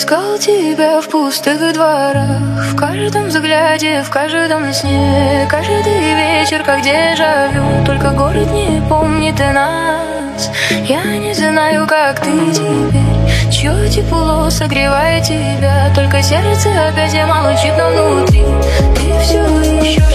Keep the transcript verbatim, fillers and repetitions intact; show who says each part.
Speaker 1: Искал тебя в пустых дворах, в каждом взгляде, в каждом сне. Каждый вечер, как дежавю, только город не помнит и нас. Я не знаю, как ты теперь, чье тепло согревает тебя. Только сердце опять молчит, но внутри ты все еще